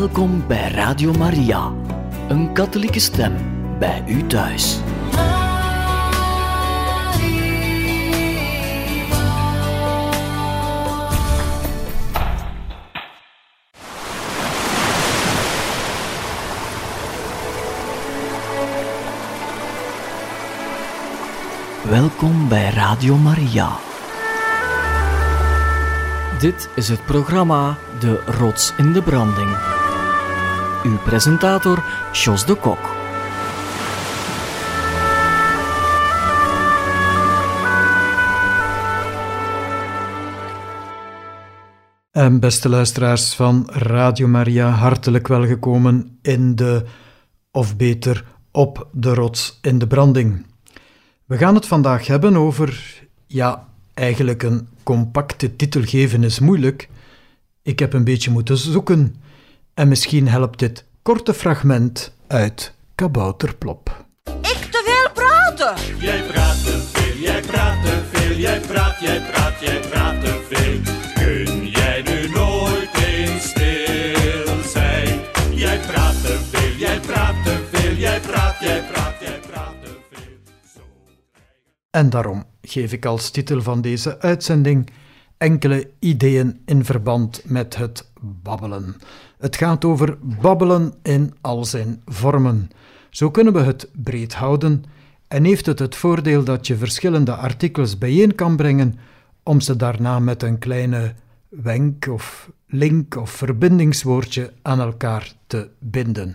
Welkom bij Radio Maria, een katholieke stem bij u thuis. Welkom bij Radio Maria. Dit is het programma De Rots in de Branding. Uw presentator, Jos de Kok. En beste luisteraars van Radio Maria, hartelijk welgekomen in de, of beter, op de Rots in de Branding. We gaan het vandaag hebben over, eigenlijk een compacte titel geven is moeilijk. Ik heb een beetje moeten zoeken en misschien helpt dit korte fragment uit Kabouterplop. Ik te veel praten! Jij praat te veel, jij praat te veel, jij praat te veel. Kun jij nu nooit eens stil zijn? Jij praat te veel, jij praat te veel, jij praat te veel. En daarom geef ik als titel van deze uitzending enkele ideeën in verband met het babbelen. Het gaat over babbelen in al zijn vormen. Zo kunnen we het breed houden en heeft het voordeel dat je verschillende artikels bijeen kan brengen om ze daarna met een kleine wenk of link of verbindingswoordje aan elkaar te binden.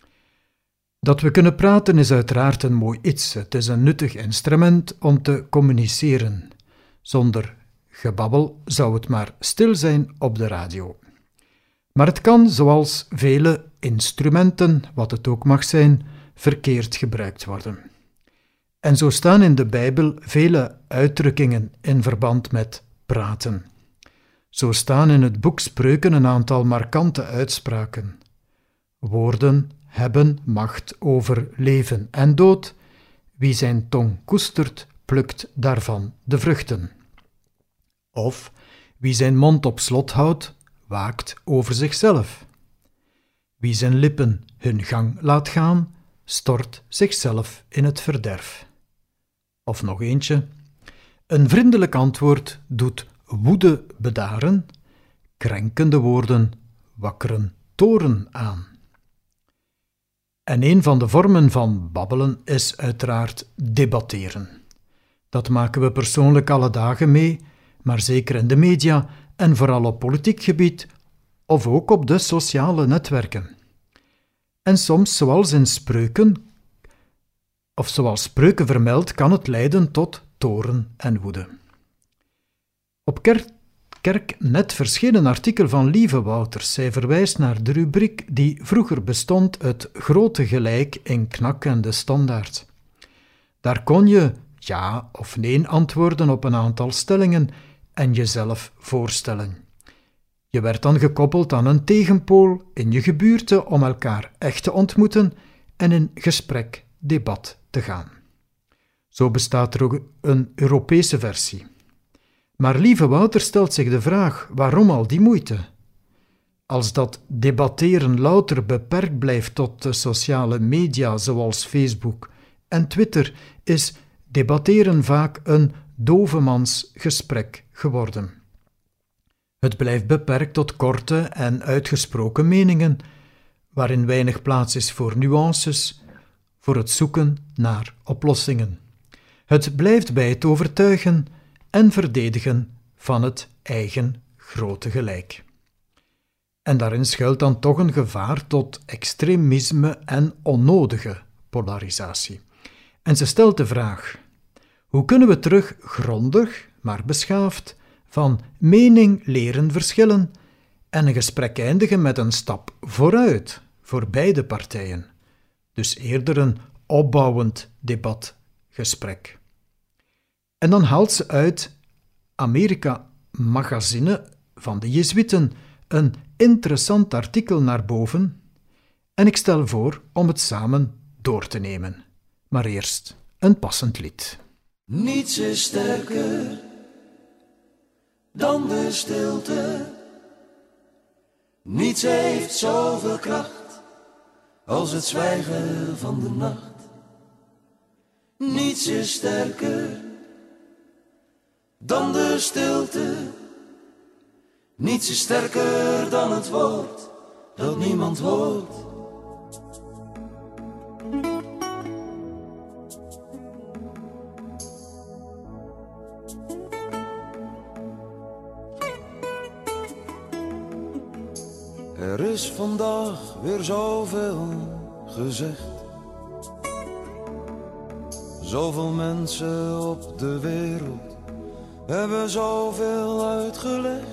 Dat we kunnen praten is uiteraard een mooi iets. Het is een nuttig instrument om te communiceren. Zonder gebabbel zou het maar stil zijn op de radio. Maar het kan, zoals vele instrumenten, wat het ook mag zijn, verkeerd gebruikt worden. En zo staan in de Bijbel vele uitdrukkingen in verband met praten. Zo staan in het boek Spreuken een aantal markante uitspraken. Woorden hebben macht over leven en dood. Wie zijn tong koestert, plukt daarvan de vruchten. Of wie zijn mond op slot houdt, waakt over zichzelf. Wie zijn lippen hun gang laat gaan, stort zichzelf in het verderf. Of nog eentje. Een vriendelijk antwoord doet woede bedaren, krenkende woorden wakkeren toorn aan. En een van de vormen van babbelen is uiteraard debatteren. Dat maken we persoonlijk alle dagen mee, maar zeker in de media en vooral op politiek gebied of ook op de sociale netwerken. En soms, zoals in Spreuken, of zoals Spreuken vermeldt, kan het leiden tot toorn en woede. Op Kerknet verscheen een artikel van Lieve Wouters. Zij verwijst naar de rubriek die vroeger bestond, het grote gelijk in Knak en de Standaard. Daar kon je ja of nee antwoorden op een aantal stellingen en jezelf voorstellen. Je werd dan gekoppeld aan een tegenpool in je gebuurte om elkaar echt te ontmoeten en in gesprek, debat te gaan. Zo bestaat er ook een Europese versie. Maar Lieve Wouter stelt zich de vraag, waarom al die moeite? Als dat debatteren louter beperkt blijft tot de sociale media zoals Facebook en Twitter, is debatteren vaak een dovemansgesprek geworden. Het blijft beperkt tot korte en uitgesproken meningen, waarin weinig plaats is voor nuances, voor het zoeken naar oplossingen. Het blijft bij het overtuigen en verdedigen van het eigen grote gelijk. En daarin schuilt dan toch een gevaar tot extremisme en onnodige polarisatie. En ze stelt de vraag: hoe kunnen we terug grondig, maar beschaafd, van mening leren verschillen en een gesprek eindigen met een stap vooruit voor beide partijen? Dus eerder een opbouwend debatgesprek. En dan haalt ze uit Amerika Magazine van de Jezuïeten een interessant artikel naar boven en ik stel voor om het samen door te nemen. Maar eerst een passend lied. Niets is sterker dan de stilte. Niets heeft zoveel kracht als het zwijgen van de nacht. Niets is sterker dan de stilte. Niets is sterker dan het woord dat niemand hoort. Er is vandaag weer zoveel gezegd. Zoveel mensen op de wereld hebben zoveel uitgelegd.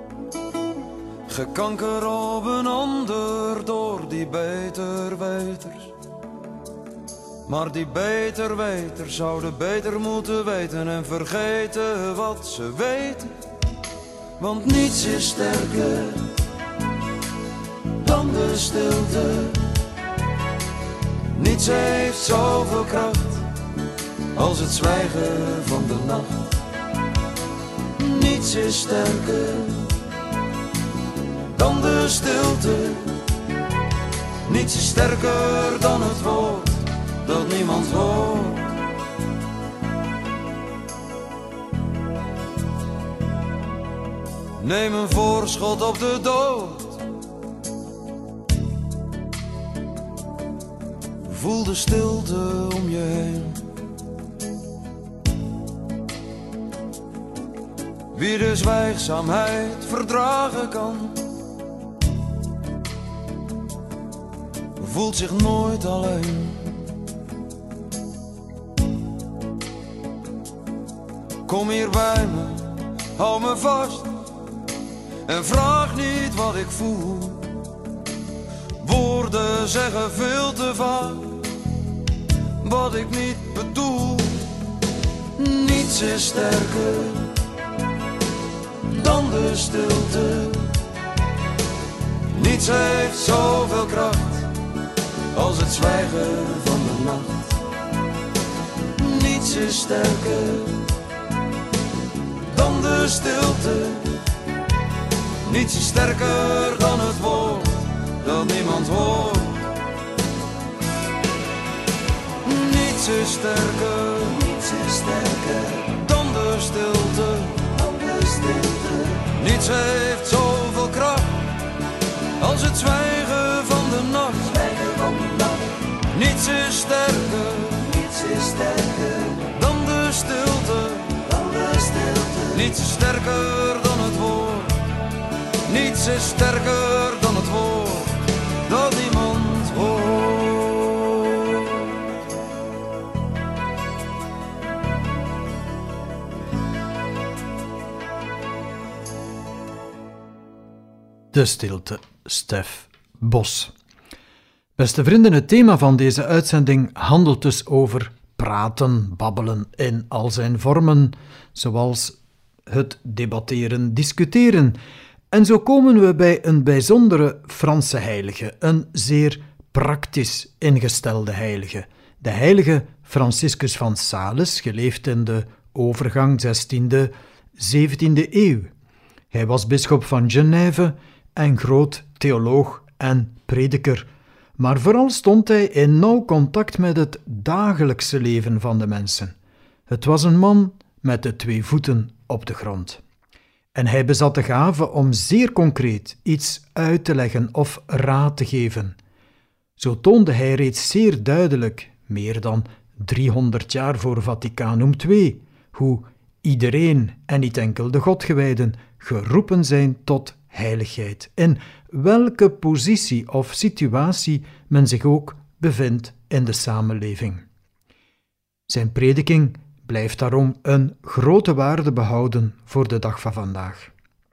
Gekanker op een ander door die beterweters. Maar die beterweters zouden beter moeten weten en vergeten wat ze weten. Want niets is sterker dan de stilte. Niets heeft zoveel kracht als het zwijgen van de nacht. Niets is sterker dan de stilte. Niets is sterker dan het woord dat niemand hoort. Neem een voorschot op de dood. Voel de stilte om je heen. Wie de zwijgzaamheid verdragen kan, voelt zich nooit alleen. Kom hier bij me, hou me vast en vraag niet wat ik voel. Woorden zeggen veel te vaak wat ik niet bedoel. Niets is sterker dan de stilte. Niets heeft zoveel kracht als het zwijgen van de nacht. Niets is sterker dan de stilte. Niets is sterker dan het woord dat niemand hoort. Niets is sterker dan de stilte. Niets heeft zoveel kracht als het zwijgen van de nacht. Niets is sterker dan de stilte. Niets is sterker dan het woord. Niets is sterker dan het woord dat niemand hoort. De stilte, Stef Bos. Beste vrienden, het thema van deze uitzending handelt dus over praten, babbelen in al zijn vormen, zoals het debatteren, discussiëren. En zo komen we bij een bijzondere Franse heilige, een zeer praktisch ingestelde heilige. De heilige Franciscus van Sales, geleefd in de overgang 16e, 17e eeuw. Hij was bisschop van Genève en groot theoloog en prediker. Maar vooral stond hij in nauw contact met het dagelijkse leven van de mensen. Het was een man met de 2 voeten op de grond. En hij bezat de gave om zeer concreet iets uit te leggen of raad te geven. Zo toonde hij reeds zeer duidelijk, meer dan 300 jaar voor Vaticanum II, hoe iedereen, en niet enkel de godgewijden, geroepen zijn tot heiligheid, in welke positie of situatie men zich ook bevindt in de samenleving. Zijn prediking blijft daarom een grote waarde behouden voor de dag van vandaag.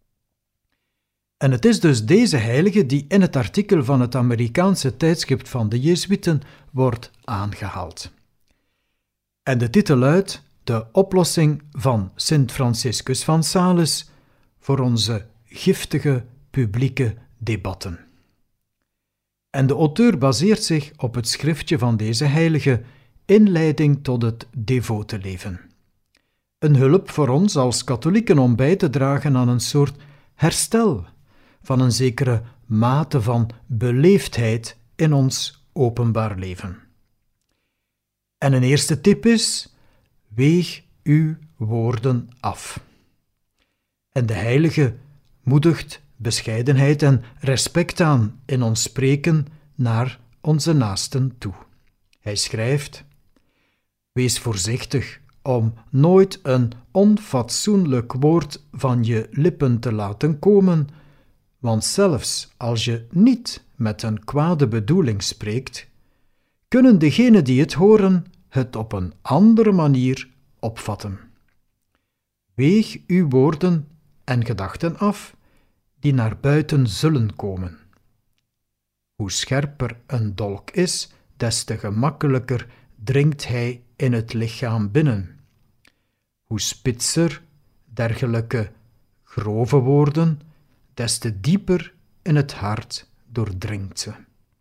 En het is dus deze heilige die in het artikel van het Amerikaanse tijdschrift van de Jezuïeten wordt aangehaald. En de titel luidt: De oplossing van Sint Franciscus van Sales voor onze giftige publieke debatten. En de auteur baseert zich op het schriftje van deze heilige, Inleiding tot het devote leven. Een hulp voor ons als katholieken om bij te dragen aan een soort herstel van een zekere mate van beleefdheid in ons openbaar leven. En een eerste tip is: weeg uw woorden af. En de Heilige moedigt bescheidenheid en respect aan in ons spreken naar onze naasten toe. Hij schrijft: wees voorzichtig om nooit een onfatsoenlijk woord van je lippen te laten komen, want zelfs als je niet met een kwade bedoeling spreekt, kunnen degenen die het horen het op een andere manier opvatten. Weeg uw woorden en gedachten af die naar buiten zullen komen. Hoe scherper een dolk is, des te gemakkelijker dringt hij in het lichaam binnen. Hoe spitser dergelijke grove woorden, des te dieper in het hart doordringt ze.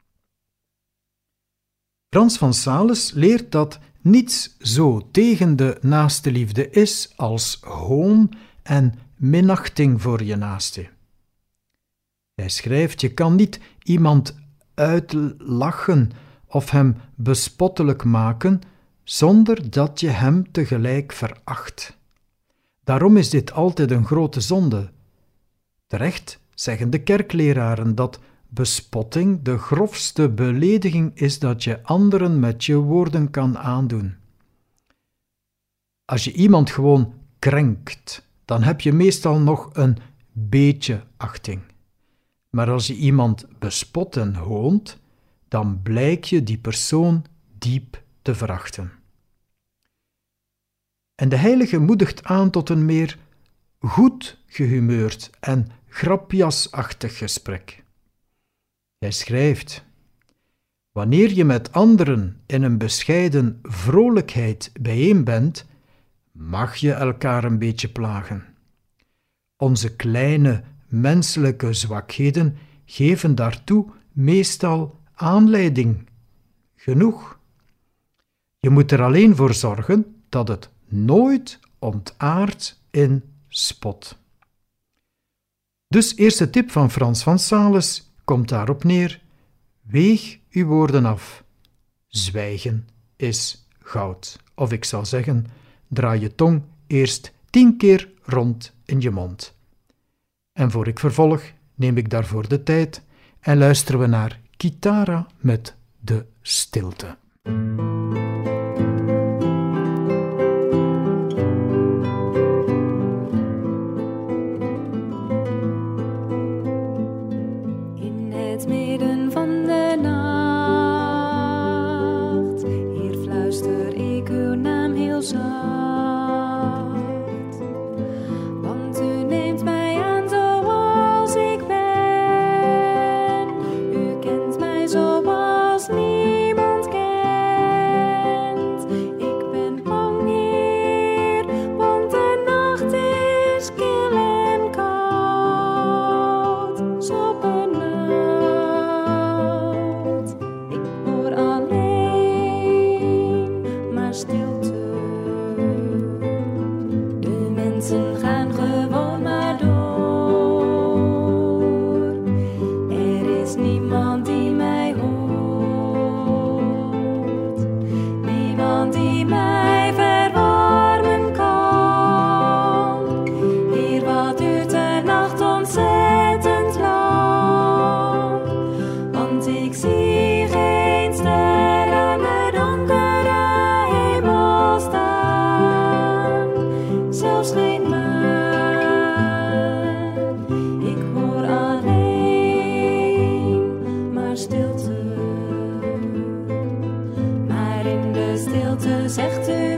Frans van Sales leert dat niets zo tegen de naasteliefde is als hoon en minachting voor je naaste. Hij schrijft: je kan niet iemand uitlachen of hem bespottelijk maken zonder dat je hem tegelijk veracht. Daarom is dit altijd een grote zonde. Terecht zeggen de kerkleraren dat bespotting de grofste belediging is dat je anderen met je woorden kan aandoen. Als je iemand gewoon krenkt, dan heb je meestal nog een beetje achting. Maar als je iemand bespot en hoont, dan blijk je die persoon diep te verachten. En de Heilige moedigt aan tot een meer goed gehumeurd en grapjasachtig gesprek. Hij schrijft: wanneer je met anderen in een bescheiden vrolijkheid bijeen bent, mag je elkaar een beetje plagen. Onze kleine menselijke zwakheden geven daartoe meestal aanleiding genoeg. Je moet er alleen voor zorgen dat het nooit ontaardt in spot. Dus eerste tip van Frans van Sales komt daarop neer: weeg uw woorden af. Zwijgen is goud. Of ik zou zeggen, draai je tong eerst 10 keer rond in je mond. En voor ik vervolg, neem ik daarvoor de tijd en luisteren we naar Kitara met De Stilte. In het midden van de nacht, hier fluister ik uw naam heel zacht. Want u neemt mij aan zoals ik ben. U kent mij zoals niemand kent. Ik ben bang hier, want de nacht is kil en koud. Zo benauwd. Ik hoor alleen maar stilte. De mensen gaan gewoon maar door. Er is niemand die mij hoort. Niemand die mij verwarmen kan. Hier wat duurt de nacht ontzettend lang. Want ik zie geen ster aan de donkere hemel staan. Zelfs geen maan. Ik hoor alleen maar stilte. Maar in de stilte zegt u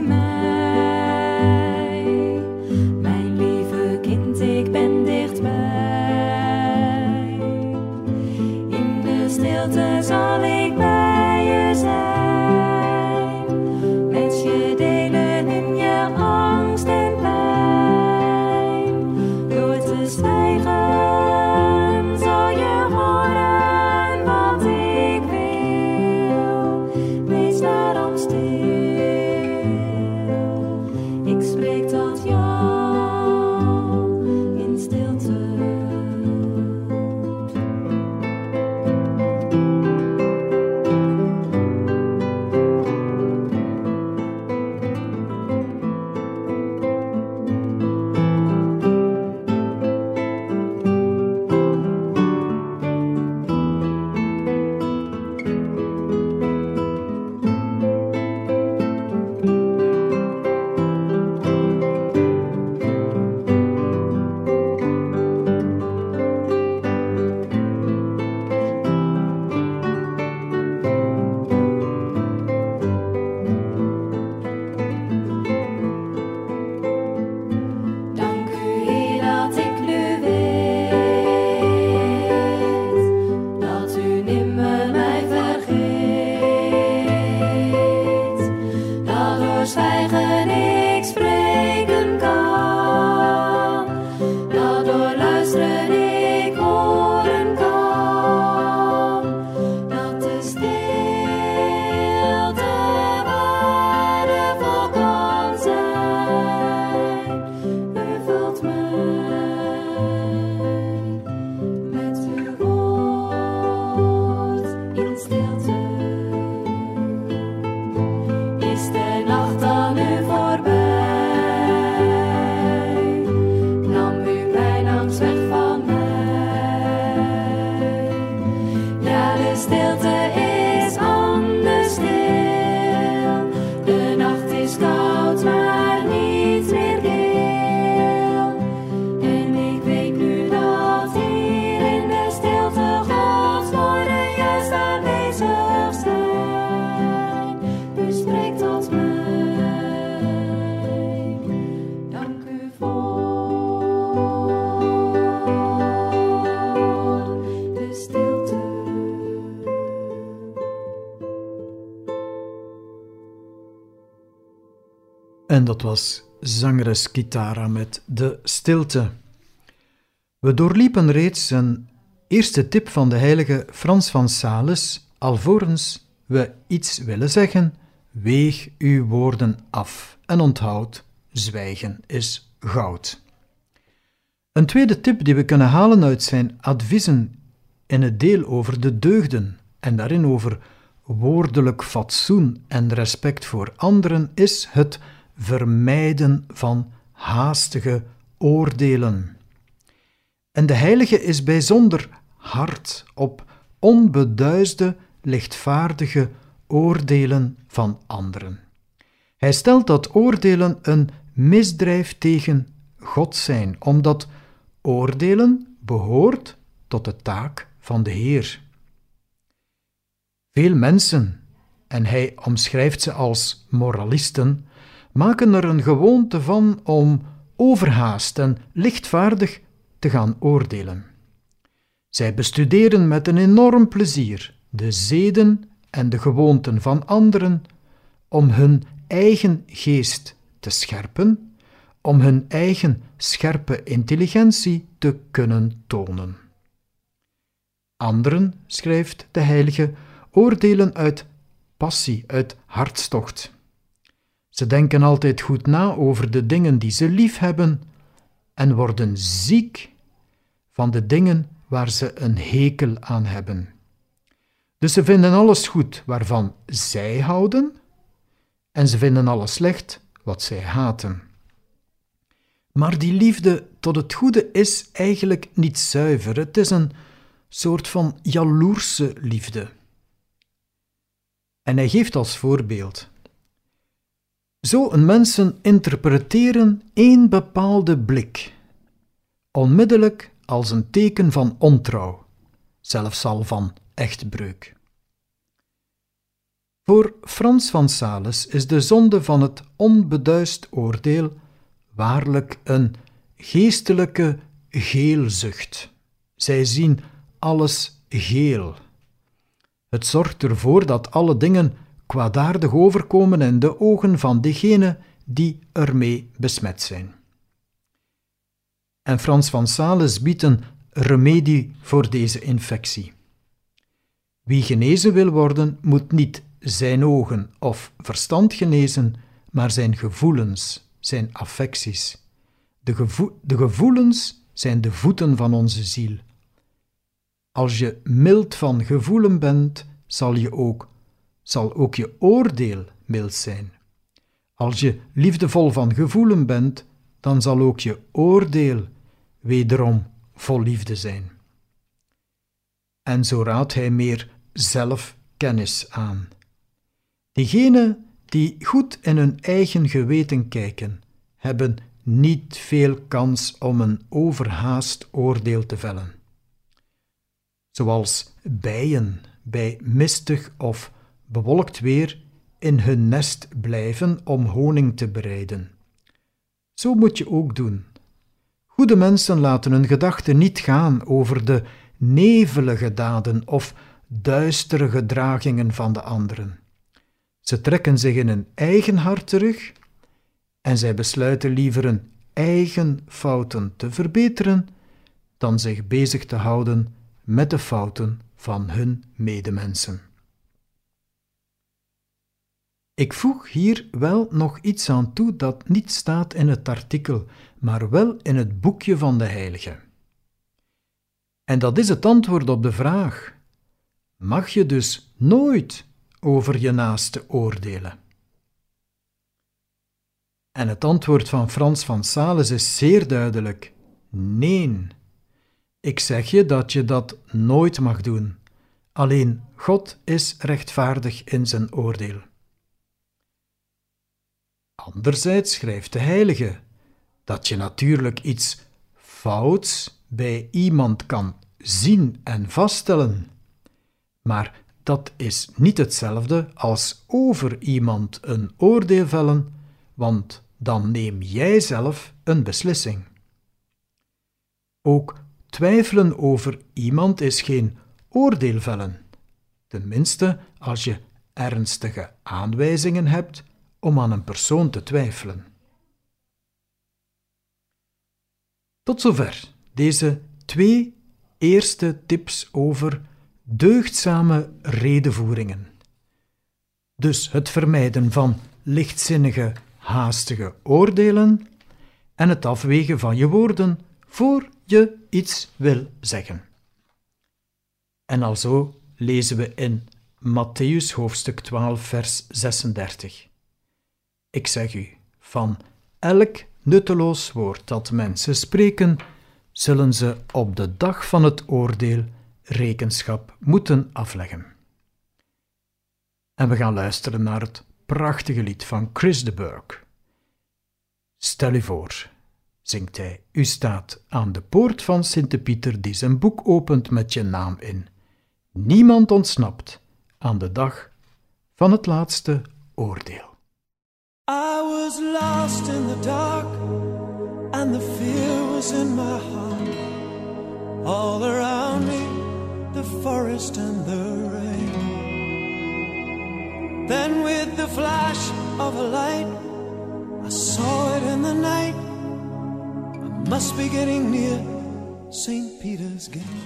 mij: mijn lieve kind, ik ben dichtbij. In de stilte zal ik bij je zijn. Met je delen in je angst en pijn. Door te zwijgen zal je horen wat ik wil. Wees daarom stil. Ik spreek tot jou in stilte. En dat was zangeres Kitara met De Stilte. We doorliepen reeds een eerste tip van de heilige Frans van Sales, alvorens we iets willen zeggen, weeg uw woorden af en onthoud, zwijgen is goud. Een tweede tip die we kunnen halen uit zijn adviezen in het deel over de deugden en daarin over woordelijk fatsoen en respect voor anderen is het vermijden van haastige oordelen. En de heilige is bijzonder hard op onbeduisde, lichtvaardige oordelen van anderen. Hij stelt dat oordelen een misdrijf tegen God zijn, omdat oordelen behoort tot de taak van de Heer. Veel mensen, en hij omschrijft ze als moralisten, maken er een gewoonte van om overhaast en lichtvaardig te gaan oordelen. Zij bestuderen met een enorm plezier de zeden en de gewoonten van anderen om hun eigen geest te scherpen, om hun eigen scherpe intelligentie te kunnen tonen. Anderen, schrijft de heilige, oordelen uit passie, uit hartstocht. Ze denken altijd goed na over de dingen die ze lief hebben en worden ziek van de dingen waar ze een hekel aan hebben. Dus ze vinden alles goed waarvan zij houden en ze vinden alles slecht wat zij haten. Maar die liefde tot het goede is eigenlijk niet zuiver. Het is een soort van jaloerse liefde. En hij geeft als voorbeeld: zo een mensen interpreteren één bepaalde blik, onmiddellijk als een teken van ontrouw, zelfs al van echtbreuk. Voor Frans van Sales is de zonde van het onbeduist oordeel waarlijk een geestelijke geelzucht. Zij zien alles geel. Het zorgt ervoor dat alle dingen kwaadaardig overkomen in de ogen van degene die ermee besmet zijn. En Frans van Sales biedt een remedie voor deze infectie. Wie genezen wil worden, moet niet zijn ogen of verstand genezen, maar zijn gevoelens, zijn affecties. De gevoelens zijn de voeten van onze ziel. Als je mild van gevoelen bent, zal ook je oordeel mild zijn. Als je liefdevol van gevoelen bent, dan zal ook je oordeel wederom vol liefde zijn. En zo raadt hij meer zelfkennis aan. Diegenen die goed in hun eigen geweten kijken, hebben niet veel kans om een overhaast oordeel te vellen. Zoals bijen bij mistig of bewolkt weer in hun nest blijven om honing te bereiden. Zo moet je ook doen. Goede mensen laten hun gedachten niet gaan over de nevelige daden of duistere gedragingen van de anderen. Ze trekken zich in hun eigen hart terug en zij besluiten liever hun eigen fouten te verbeteren dan zich bezig te houden met de fouten van hun medemensen. Ik voeg hier wel nog iets aan toe dat niet staat in het artikel, maar wel in het boekje van de heilige. En dat is het antwoord op de vraag: mag je dus nooit over je naaste oordelen? En het antwoord van Frans van Sales is zeer duidelijk: nee. Ik zeg je dat je dat nooit mag doen. Alleen God is rechtvaardig in zijn oordeel. Anderzijds schrijft de heilige dat je natuurlijk iets fouts bij iemand kan zien en vaststellen, maar dat is niet hetzelfde als over iemand een oordeel vellen, want dan neem jij zelf een beslissing. Ook twijfelen over iemand is geen oordeel vellen, tenminste als je ernstige aanwijzingen hebt om aan een persoon te twijfelen. Tot zover deze 2 eerste tips over deugdzame redevoeringen. Dus het vermijden van lichtzinnige, haastige oordelen en het afwegen van je woorden voor je iets wil zeggen. En alzo lezen we in Mattheüs hoofdstuk 12 vers 36. Ik zeg u, van elk nutteloos woord dat mensen spreken, zullen ze op de dag van het oordeel rekenschap moeten afleggen. En we gaan luisteren naar het prachtige lied van Chris de Burgh. Stel u voor, zingt hij, u staat aan de poort van Sint-Pieter die zijn boek opent met je naam in. Niemand ontsnapt aan de dag van het laatste oordeel. I was lost in the dark, and the fear was in my heart. All around me, the forest and the rain. Then with the flash of a light, I saw it in the night. I must be getting near St. Peter's Gate.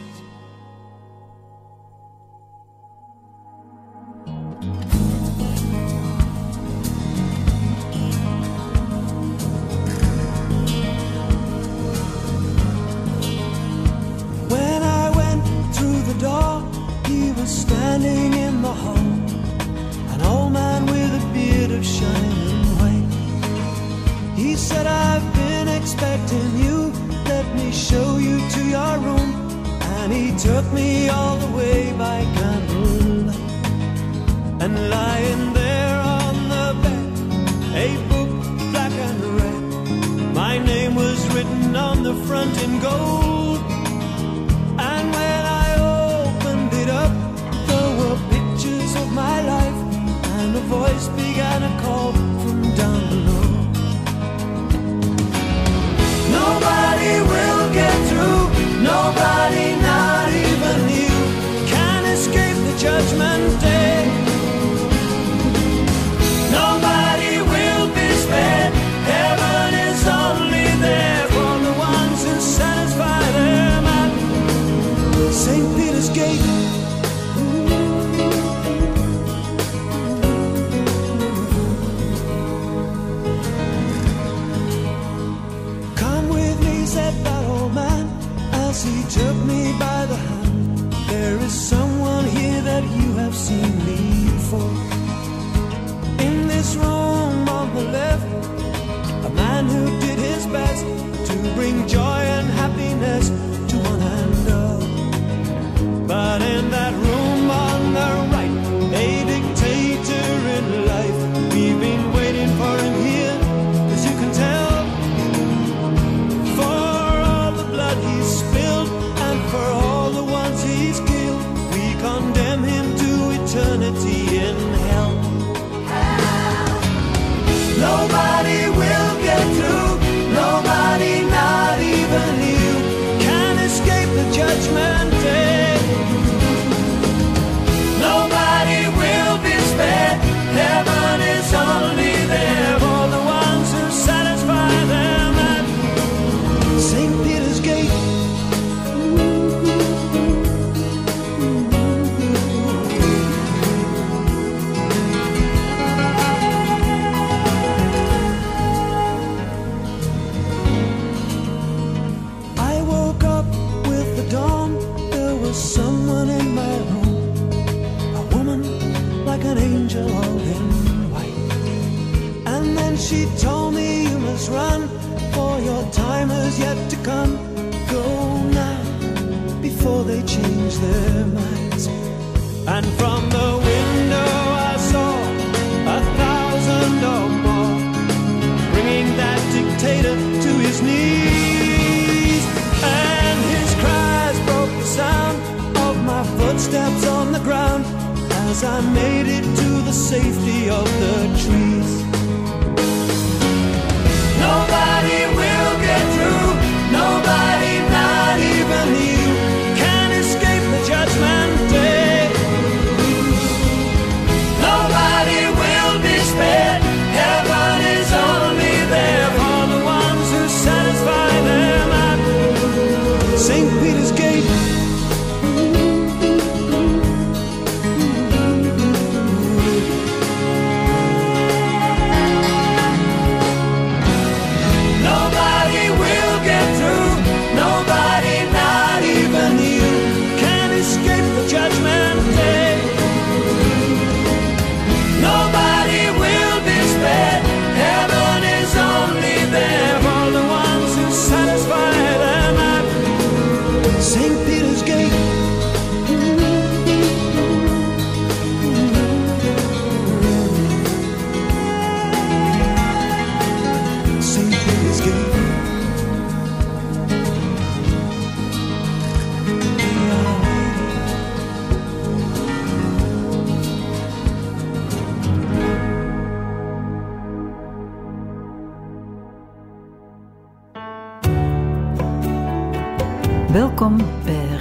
Standing in the hall, an old man with a beard of shining white. He said, I've been expecting you, let me show you to your room. And he took me all the way by candlelight. And lying there on the bed, a book black and red, my name was written on the front in gold. And when I opened it up, of my life, and a voice began a call from down below. Nobody will get through, nobody, not even you, can escape the judgment day. Nobody will be spared, heaven is only there for the ones who satisfy them at St. Peter's Gate. He took me by the hand. There is someone here that you have seen before. In this room on the left, a man who did his best to bring joy and happiness to one and all. But in that room on the right, a dictator in life. We've been waiting for him here, as you can tell, for all the blood he's spilled and for all the ones he's killed. We condemn him to eternity in hell. Nobody will get through, nobody, not even you, can escape the judgment day. Nobody will be spared, heaven is only there for the ones who satisfy them at St. Peter's Gate. I woke up with the dawn, there was someone in my room, a woman like an angel all in white. And then she told me, you must run, for your time has yet to come. Go now, before they change their minds. And from the window I saw 1,000 or more, bringing that dictator to his knees. And his cries broke the sound of my footsteps on the ground as I made it to the safety of the trees. Nobody will get through, nobody, not even you, can escape the judgment day. Nobody will be spared, heaven is only there for the ones who satisfy them at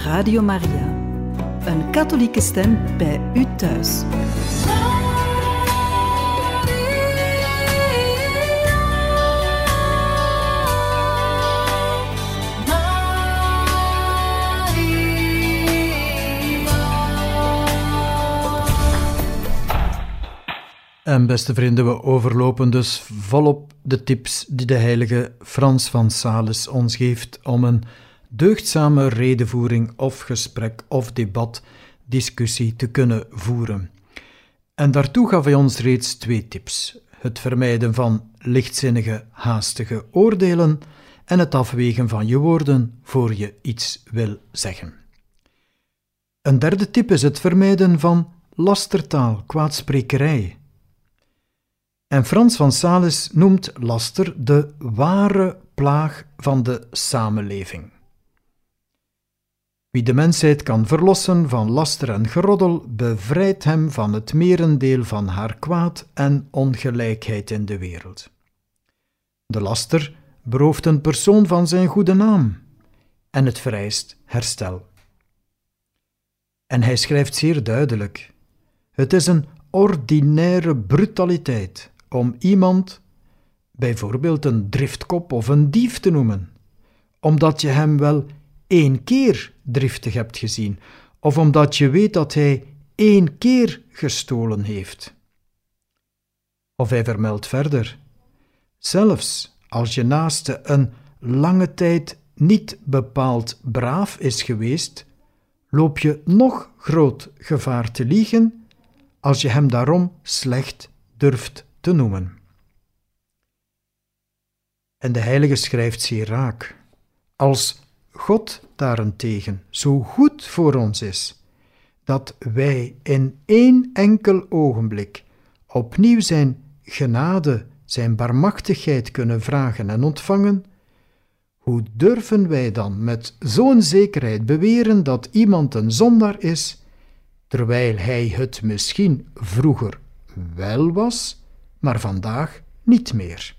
Radio Maria. Een katholieke stem bij u thuis. En beste vrienden, we overlopen dus volop de tips die de heilige Frans van Sales ons geeft om een deugdzame redevoering of gesprek of debat, discussie te kunnen voeren. En daartoe gaf hij ons reeds 2 tips. Het vermijden van lichtzinnige, haastige oordelen en het afwegen van je woorden voor je iets wil zeggen. Een derde tip is het vermijden van lastertaal, kwaadsprekerij. En Frans van Sales noemt laster de ware plaag van de samenleving. Wie de mensheid kan verlossen van laster en geroddel, bevrijdt hem van het merendeel van haar kwaad en ongelijkheid in de wereld. De laster berooft een persoon van zijn goede naam en het vereist herstel. En hij schrijft zeer duidelijk: het is een ordinaire brutaliteit om iemand, bijvoorbeeld een driftkop of een dief te noemen, omdat je hem wel 1 keer driftig hebt gezien, of omdat je weet dat hij 1 keer gestolen heeft. Of hij vermeldt verder: zelfs als je naaste een lange tijd niet bepaald braaf is geweest, loop je nog groot gevaar te liegen als je hem daarom slecht durft te noemen. En de heilige schrijft zeer raak: als God daarentegen zo goed voor ons is, dat wij in 1 enkel ogenblik opnieuw zijn genade, zijn barmachtigheid kunnen vragen en ontvangen, hoe durven wij dan met zo'n zekerheid beweren dat iemand een zondaar is, terwijl hij het misschien vroeger wel was, maar vandaag niet meer?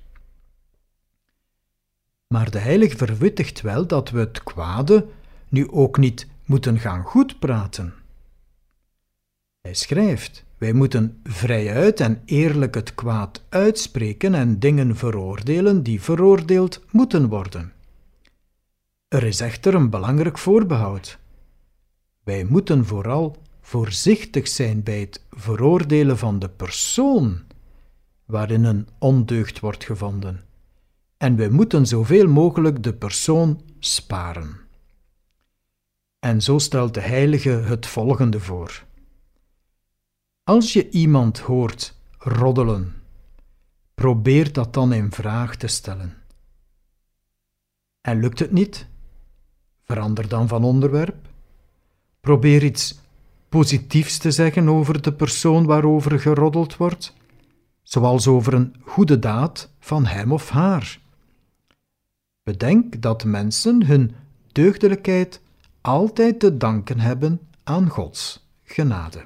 Maar de heilige verwittigt wel dat we het kwade nu ook niet moeten gaan goedpraten. Hij schrijft: wij moeten vrijuit en eerlijk het kwaad uitspreken en dingen veroordelen die veroordeeld moeten worden. Er is echter een belangrijk voorbehoud. Wij moeten vooral voorzichtig zijn bij het veroordelen van de persoon waarin een ondeugd wordt gevonden. En wij moeten zoveel mogelijk de persoon sparen. En zo stelt de heilige het volgende voor: als je iemand hoort roddelen, probeer dat dan in vraag te stellen. En lukt het niet? Verander dan van onderwerp. Probeer iets positiefs te zeggen over de persoon waarover geroddeld wordt, zoals over een goede daad van hem of haar. Bedenk dat mensen hun deugdelijkheid altijd te danken hebben aan Gods genade.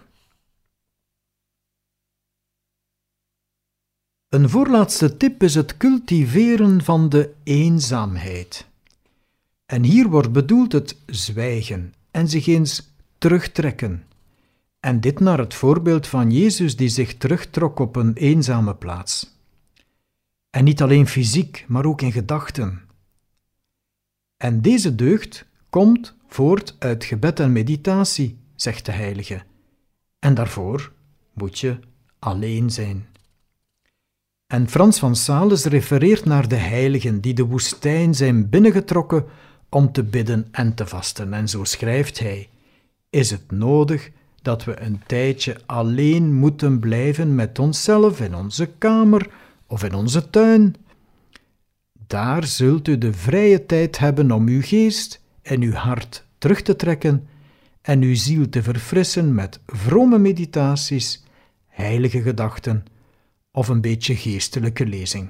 Een voorlaatste tip is het cultiveren van de eenzaamheid. En hier wordt bedoeld het zwijgen en zich eens terugtrekken. En dit naar het voorbeeld van Jezus die zich terugtrok op een eenzame plaats. En niet alleen fysiek, maar ook in gedachten. En deze deugd komt voort uit gebed en meditatie, zegt de heilige. En daarvoor moet je alleen zijn. En Frans van Sales refereert naar de heiligen die de woestijn zijn binnengetrokken om te bidden en te vasten. En zo schrijft hij: is het nodig dat we een tijdje alleen moeten blijven met onszelf in onze kamer of in onze tuin? Daar zult u de vrije tijd hebben om uw geest en uw hart terug te trekken en uw ziel te verfrissen met vrome meditaties, heilige gedachten of een beetje geestelijke lezing.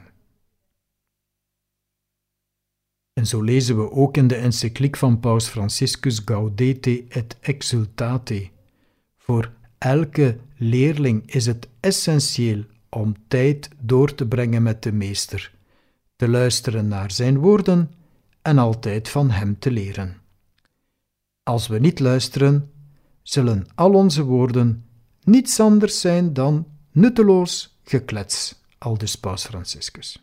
En zo lezen we ook in de encycliek van Paus Franciscus Gaudete et Exsultate: voor elke leerling is het essentieel om tijd door te brengen met de meester, te luisteren naar zijn woorden en altijd van hem te leren. als we niet luisteren, zullen al onze woorden niets anders zijn dan nutteloos geklets, aldus Paus Franciscus.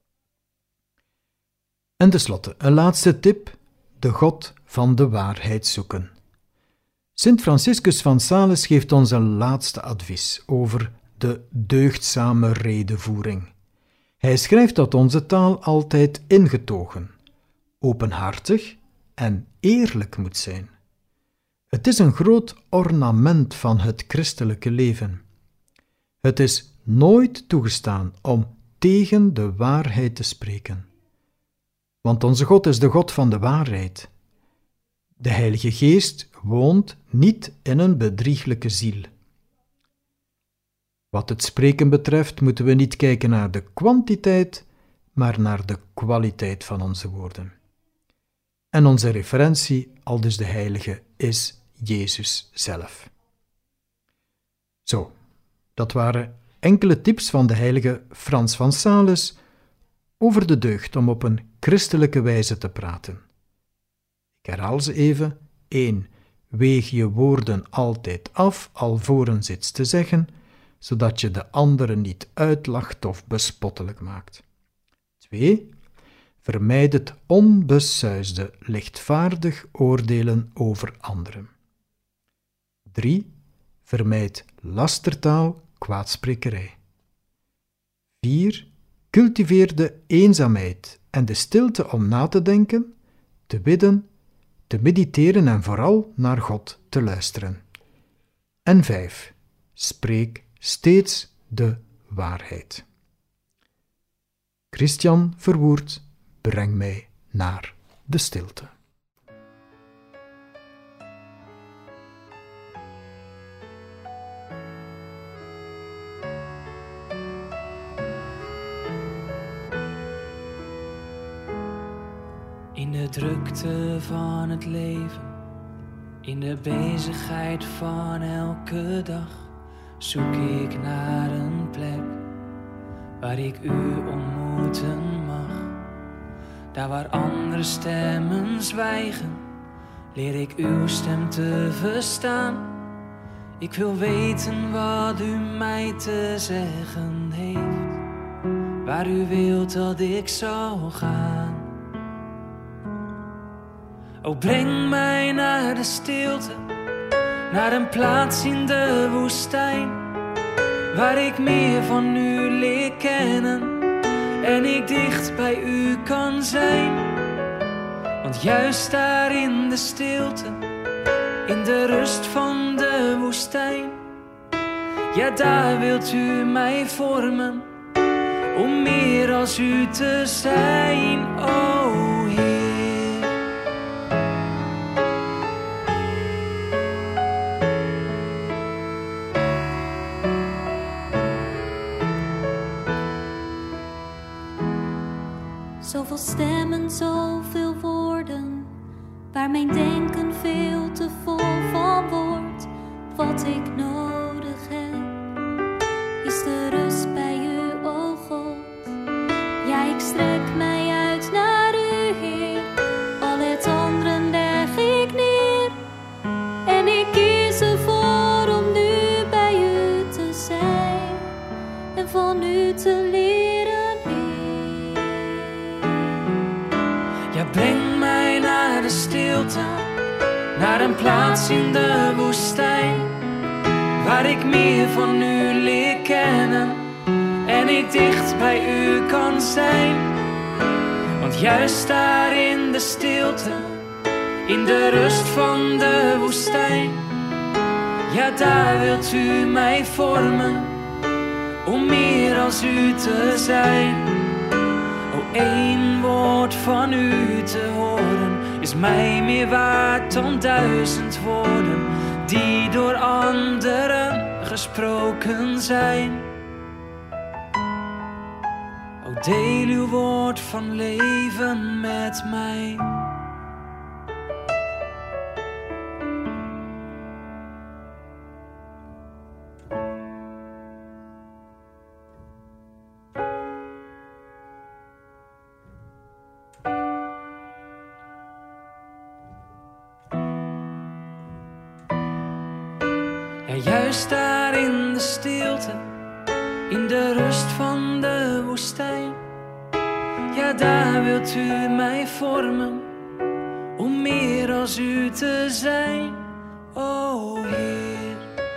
En tenslotte, een laatste tip: de God van de waarheid zoeken. Sint Franciscus van Sales geeft ons een laatste advies over de deugdzame redevoering. Hij schrijft dat onze taal altijd ingetogen, openhartig en eerlijk moet zijn. Het is een groot ornament van het christelijke leven. Het is nooit toegestaan om tegen de waarheid te spreken. Want onze God is de God van de waarheid. De Heilige Geest woont niet in een bedrieglijke ziel. Wat het spreken betreft moeten we niet kijken naar de kwantiteit, maar naar de kwaliteit van onze woorden. En onze referentie, aldus de Heilige, is Jezus zelf. Zo, dat waren enkele tips van de heilige Frans van Sales over de deugd om op een christelijke wijze te praten. Ik herhaal ze even. 1. Weeg je woorden altijd af, alvorens iets te zeggen, zodat je de anderen niet uitlacht of bespottelijk maakt. 2. Vermijd het onbesuisde, lichtvaardig oordelen over anderen. 3. Vermijd lastertaal, kwaadsprekerij. 4. Cultiveer de eenzaamheid en de stilte om na te denken, te bidden, te mediteren en vooral naar God te luisteren. En 5. Spreek steeds de waarheid. Christian Verwoerd, breng mij naar de stilte. In de drukte van het leven, in de bezigheid van elke dag, zoek ik naar een plek waar ik u ontmoeten mag. Daar waar andere stemmen zwijgen, leer ik uw stem te verstaan. Ik wil weten wat u mij te zeggen heeft, waar u wilt dat ik zal gaan. O, breng mij naar de stilte, naar een plaats in de woestijn, waar ik meer van u leer kennen en ik dicht bij u kan zijn. Want juist daar in de stilte, in de rust van de woestijn, ja, daar wilt u mij vormen, om meer als u te zijn, o Heer. Zoveel stemmen, zoveel woorden, waar mijn denken veel te vol van wordt. Wat ik nodig heb, is de rust bij u, o God. Ja, ik strek mij uit naar u, Heer. Al het andere leg ik neer. En ik kies ervoor om nu bij u te zijn en van u te leren, Heer. Ja, breng mij naar de stilte, naar een plaats in de woestijn, waar ik meer van u leer kennen en ik dicht bij u kan zijn. Want juist daar in de stilte, in de rust van de woestijn, ja, daar wilt u mij vormen, om meer als u te zijn. O, één woord van u te horen is mij meer waard dan 1000 woorden die door anderen gesproken zijn. O, deel uw woord van leven met mij. Ja, juist daar in de stilte, in de rust van de woestijn. Ja, daar wilt u mij vormen, om meer als u te zijn, o Heer.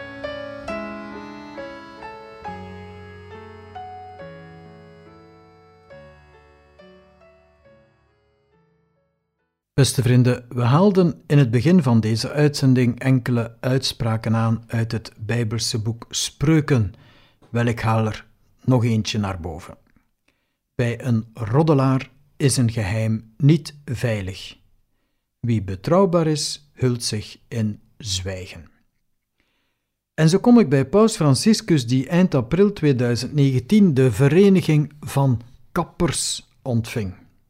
Beste vrienden, we haalden in het begin van deze uitzending enkele uitspraken aan uit het Bijbelse boek Spreuken. Wel, ik haal er nog eentje naar boven. Bij een roddelaar is een geheim niet veilig. Wie betrouwbaar is, hult zich in zwijgen. En zo kom ik bij Paus Franciscus, die eind april 2019 de Vereniging van Kappers ontving.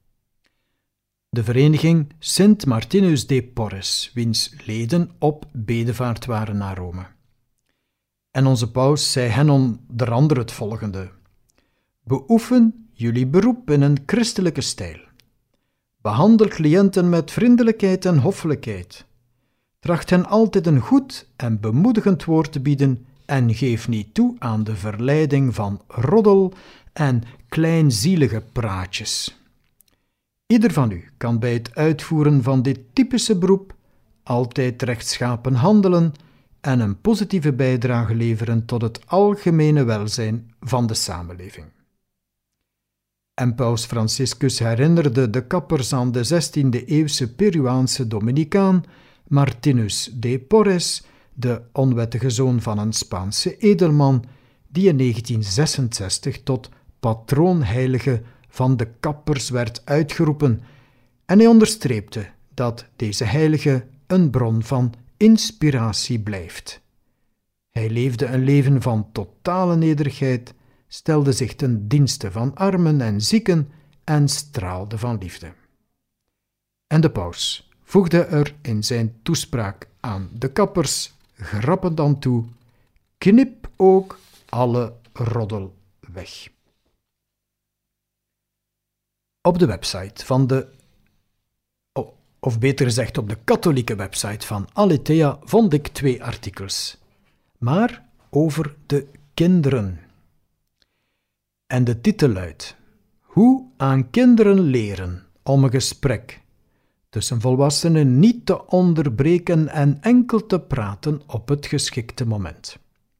De vereniging Sint Martinus de Porres, wiens leden op bedevaart waren naar Rome. En onze paus zei hen onder andere het volgende: beoefen jullie beroep in een christelijke stijl. Behandel cliënten met vriendelijkheid en hoffelijkheid. Tracht hen altijd een goed en bemoedigend woord te bieden en geef niet toe aan de verleiding van roddel en kleinzielige praatjes. Ieder van u kan bij het uitvoeren van dit typische beroep altijd rechtschapen handelen en een positieve bijdrage leveren tot het algemene welzijn van de samenleving. En Paus Franciscus herinnerde de kappers aan de 16e-eeuwse Peruaanse Dominicaan Martinus de Porres, de onwettige zoon van een Spaanse edelman, die in 1966 tot patroonheilige van de kappers werd uitgeroepen, en hij onderstreepte dat deze heilige een bron van inspiratie blijft. Hij leefde een leven van totale nederigheid, stelde zich ten dienste van armen en zieken en straalde van liefde. En de paus voegde er in zijn toespraak aan de kappers grappend aan toe: knip ook alle roddel weg. Op de website van of beter gezegd op de katholieke website van Aletheia vond ik 2 artikels, maar over de kinderen. En de titel luidt: hoe aan kinderen leren om een gesprek tussen volwassenen niet te onderbreken en enkel te praten op het geschikte moment.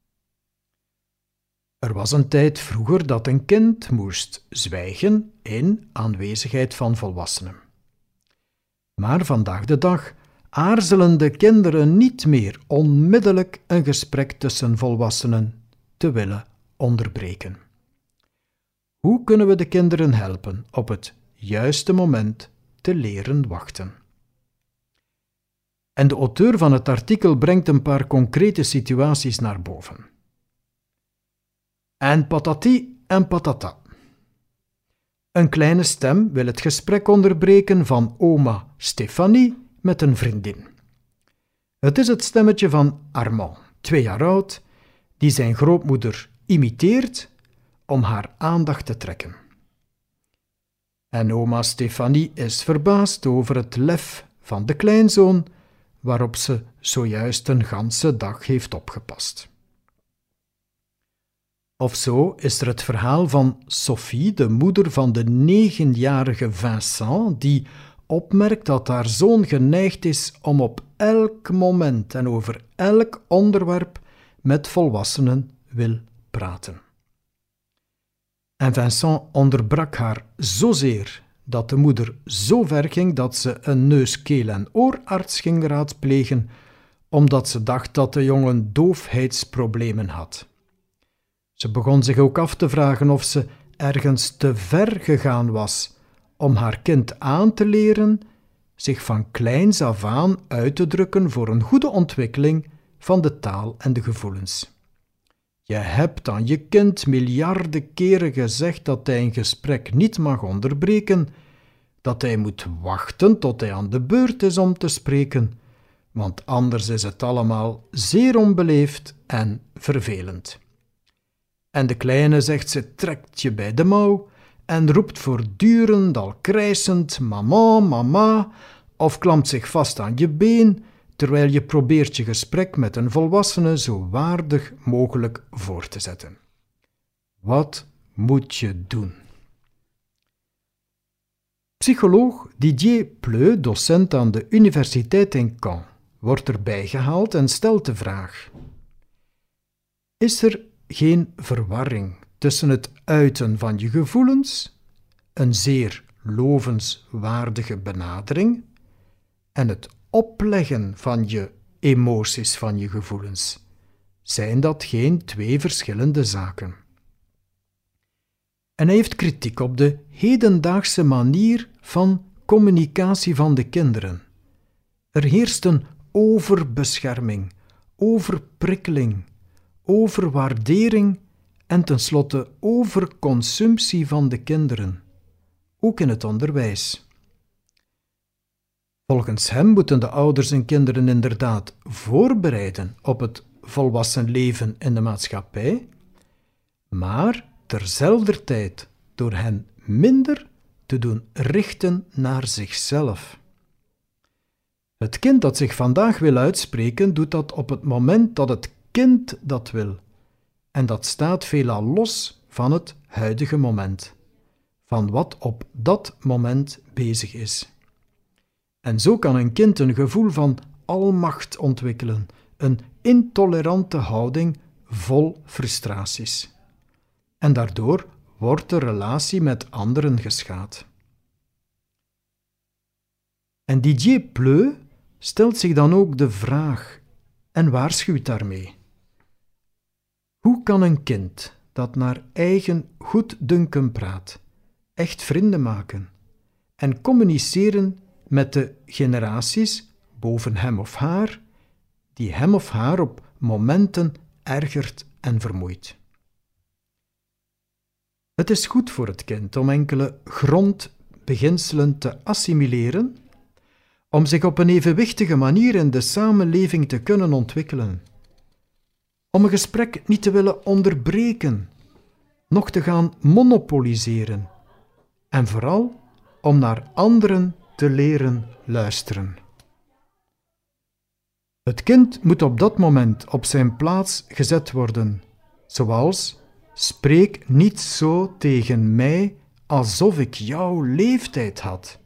Er was een tijd vroeger dat een kind moest zwijgen in aanwezigheid van volwassenen. Maar vandaag de dag aarzelen de kinderen niet meer onmiddellijk een gesprek tussen volwassenen te willen onderbreken. Hoe kunnen we de kinderen helpen op het juiste moment te leren wachten? En de auteur van het artikel brengt een paar concrete situaties naar boven. En patati en patata. Een kleine stem wil het gesprek onderbreken van oma Stefanie met een vriendin. Het is het stemmetje van Armand, 2 jaar oud, die zijn grootmoeder imiteert om haar aandacht te trekken. En oma Stefanie is verbaasd over het lef van de kleinzoon, waarop ze zojuist een ganse dag heeft opgepast. Of zo is er het verhaal van Sophie, de moeder van de 9-jarige Vincent, die opmerkt dat haar zoon geneigd is om op elk moment en over elk onderwerp met volwassenen wil praten. En Vincent onderbrak haar zozeer dat de moeder zo ver ging dat ze een neus-, keel- en oorarts ging raadplegen, omdat ze dacht dat de jongen doofheidsproblemen had. Ze begon zich ook af te vragen of ze ergens te ver gegaan was om haar kind aan te leren zich van kleins af aan uit te drukken voor een goede ontwikkeling van de taal en de gevoelens. Je hebt aan je kind miljarden keren gezegd dat hij een gesprek niet mag onderbreken, dat hij moet wachten tot hij aan de beurt is om te spreken, want anders is het allemaal zeer onbeleefd en vervelend. En de kleine zegt, ze trekt je bij de mouw en roept voortdurend al krijsend mama, mama, of klampt zich vast aan je been, terwijl je probeert je gesprek met een volwassene zo waardig mogelijk voor te zetten. Wat moet je doen? Psycholoog Didier Pleu, docent aan de Universiteit in Caen, wordt erbij gehaald en stelt de vraag: is er geen verwarring tussen het uiten van je gevoelens, een zeer lovenswaardige benadering, en het opleggen van je emoties, van je gevoelens? Zijn dat geen twee verschillende zaken? En hij heeft kritiek op de hedendaagse manier van communicatie van de kinderen. Er heerst een overbescherming, overprikkeling, overwaardering en tenslotte overconsumptie van de kinderen, ook in het onderwijs. Volgens hem moeten de ouders hun kinderen inderdaad voorbereiden op het volwassen leven in de maatschappij, maar terzelfder tijd door hen minder te doen richten naar zichzelf. Het kind dat zich vandaag wil uitspreken, doet dat op het moment dat het kind dat wil. En dat staat veelal los van het huidige moment, van wat op dat moment bezig is. En zo kan een kind een gevoel van almacht ontwikkelen, een intolerante houding vol frustraties. En daardoor wordt de relatie met anderen geschaad. En Didier Pleu stelt zich dan ook de vraag en waarschuwt daarmee: hoe kan een kind dat naar eigen goeddunken praat, echt vrienden maken en communiceren met de generaties boven hem of haar, die hem of haar op momenten ergert en vermoeit? Het is goed voor het kind om enkele grondbeginselen te assimileren, om zich op een evenwichtige manier in de samenleving te kunnen ontwikkelen. Om een gesprek niet te willen onderbreken, noch te gaan monopoliseren, en vooral om naar anderen te leren luisteren. Het kind moet op dat moment op zijn plaats gezet worden, zoals: spreek niet zo tegen mij alsof ik jouw leeftijd had.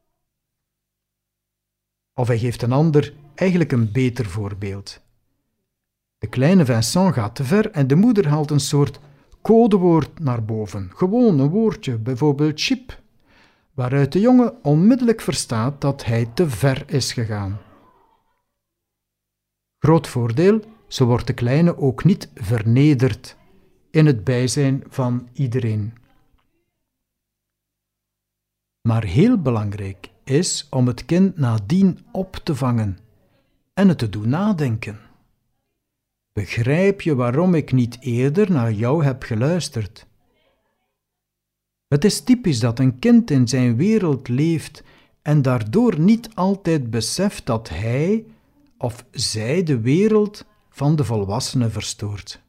Of hij geeft een ander eigenlijk een beter voorbeeld. De kleine Vincent gaat te ver en de moeder haalt een soort codewoord naar boven. Gewoon een woordje, bijvoorbeeld chip, waaruit de jongen onmiddellijk verstaat dat hij te ver is gegaan. Groot voordeel, zo wordt de kleine ook niet vernederd in het bijzijn van iedereen. Maar heel belangrijk is om het kind nadien op te vangen en het te doen nadenken. Begrijp je waarom ik niet eerder naar jou heb geluisterd? Het is typisch dat een kind in zijn wereld leeft en daardoor niet altijd beseft dat hij of zij de wereld van de volwassenen verstoort.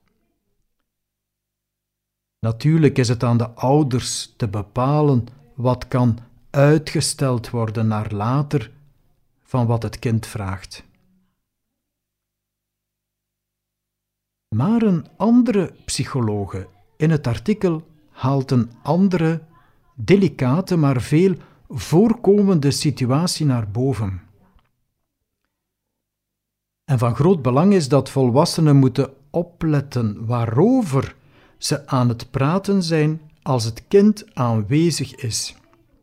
Natuurlijk is het aan de ouders te bepalen wat kan uitgesteld worden naar later van wat het kind vraagt. Maar een andere psychologe in het artikel haalt een andere, delicate, maar veel voorkomende situatie naar boven. En van groot belang is dat volwassenen moeten opletten waarover ze aan het praten zijn als het kind aanwezig is.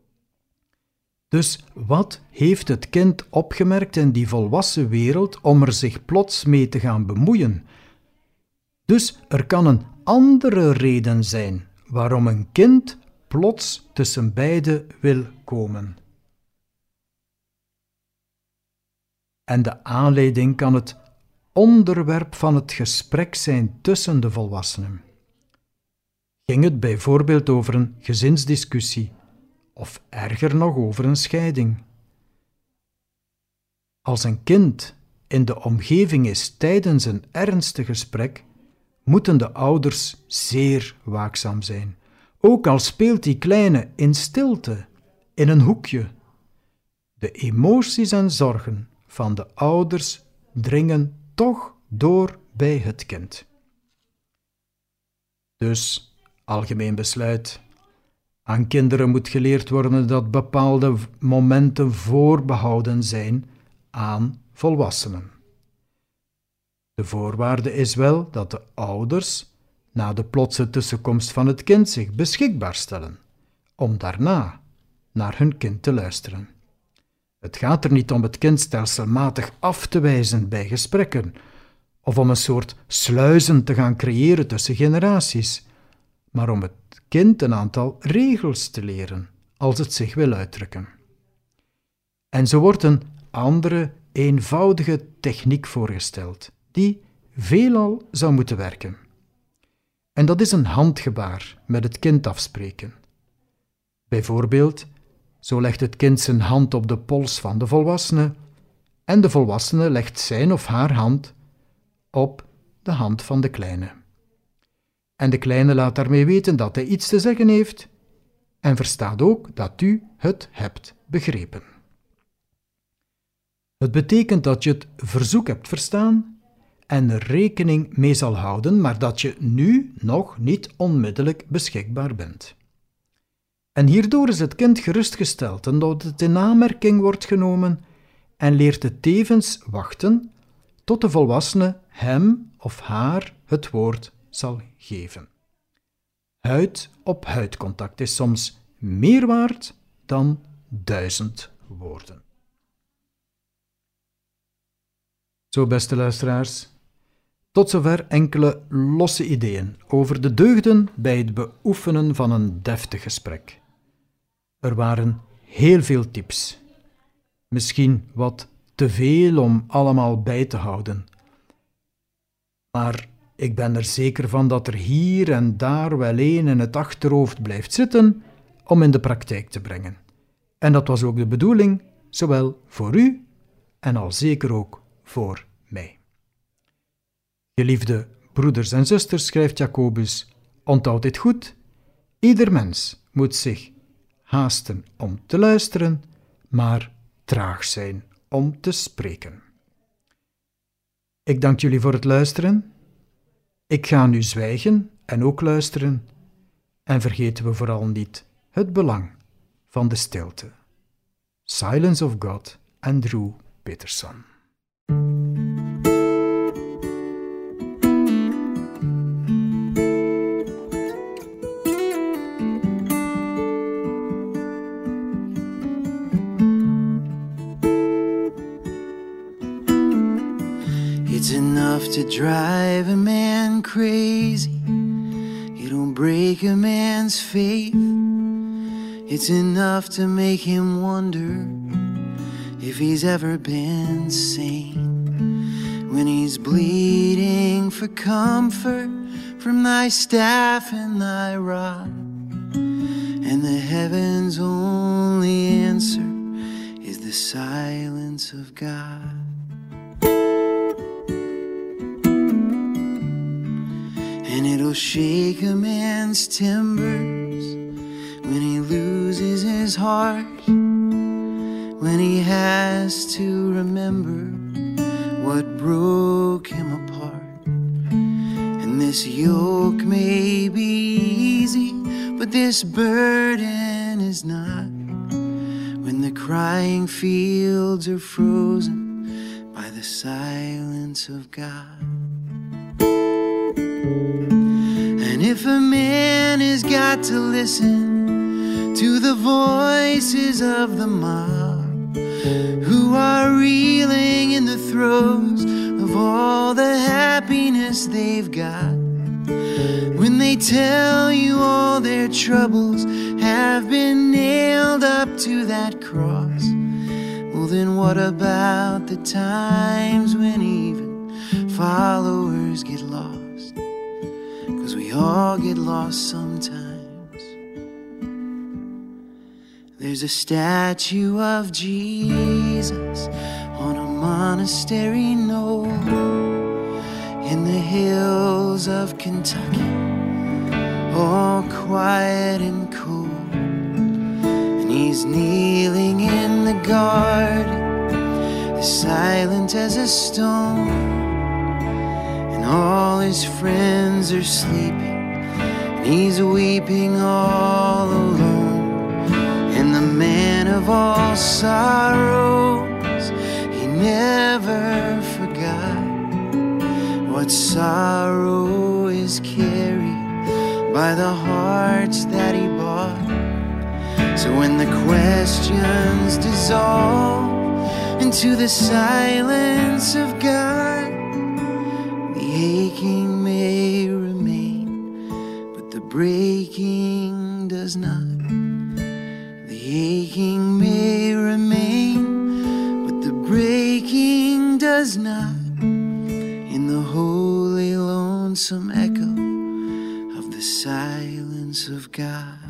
Dus wat heeft het kind opgemerkt in die volwassen wereld om er zich plots mee te gaan bemoeien? Dus er kan een andere reden zijn waarom een kind plots tussen beiden wil komen. En de aanleiding kan het onderwerp van het gesprek zijn tussen de volwassenen. Ging het bijvoorbeeld over een gezinsdiscussie of erger nog over een scheiding? Als een kind in de omgeving is tijdens een ernstig gesprek, moeten de ouders zeer waakzaam zijn. Ook al speelt die kleine in stilte, in een hoekje. De emoties en zorgen van de ouders dringen toch door bij het kind. Dus, algemeen besluit, aan kinderen moet geleerd worden dat bepaalde momenten voorbehouden zijn aan volwassenen. De voorwaarde is wel dat de ouders na de plotse tussenkomst van het kind zich beschikbaar stellen, om daarna naar hun kind te luisteren. Het gaat er niet om het kind stelselmatig af te wijzen bij gesprekken, of om een soort sluizen te gaan creëren tussen generaties, maar om het kind een aantal regels te leren, als het zich wil uitdrukken. En zo wordt een andere, eenvoudige techniek voorgesteld, die veelal zou moeten werken. En dat is een handgebaar met het kind afspreken. Bijvoorbeeld, zo legt het kind zijn hand op de pols van de volwassene en de volwassene legt zijn of haar hand op de hand van de kleine. En de kleine laat daarmee weten dat hij iets te zeggen heeft en verstaat ook dat u het hebt begrepen. Het betekent dat je het verzoek hebt verstaan en er rekening mee zal houden, maar dat je nu nog niet onmiddellijk beschikbaar bent. En hierdoor is het kind gerustgesteld en dat het in aanmerking wordt genomen en leert het tevens wachten tot de volwassene hem of haar het woord zal geven. Huid-op-huid contact is soms meer waard dan 1000 woorden. Zo, beste luisteraars, tot zover enkele losse ideeën over de deugden bij het beoefenen van een deftig gesprek. Er waren heel veel tips. Misschien wat te veel om allemaal bij te houden. Maar ik ben er zeker van dat er hier en daar wel een in het achterhoofd blijft zitten om in de praktijk te brengen. En dat was ook de bedoeling, zowel voor u en al zeker ook voor mij. Geliefde broeders en zusters, schrijft Jacobus, onthoud dit goed, ieder mens moet zich haasten om te luisteren, maar traag zijn om te spreken. Ik dank jullie voor het luisteren. Ik ga nu zwijgen en ook luisteren. En vergeten we vooral niet het belang van de stilte. Silence of God, Andrew Peterson. It's enough to drive a man crazy. It'll break a man's faith. It's enough to make him wonder if he's ever been sane. When he's bleeding for comfort from thy staff and thy rod, and the heavens' only answer is the silence of God. And it'll shake a man's timbers when he loses his heart, when he has to remember what broke him apart. And this yoke may be easy, but this burden is not, when the crying fields are frozen by the silence of God. And if a man has got to listen to the voices of the mob, who are reeling in the throes of all the happiness they've got, when they tell you all their troubles have been nailed up to that cross, well then what about the times when even followers get lost? 'Cause we all get lost sometimes. There's a statue of Jesus on a monastery knoll in the hills of Kentucky, all quiet and cool. And he's kneeling in the garden as silent as a stone, and all his friends are sleeping, and he's weeping all alone. And the man of all sorrows, he never forgot what sorrow is carried by the hearts that he bought. So when the questions dissolve into the silence of God, the aching may remain, but the breaking does not. The aching may remain, but the breaking does not. In the holy, lonesome echo of the silence of God.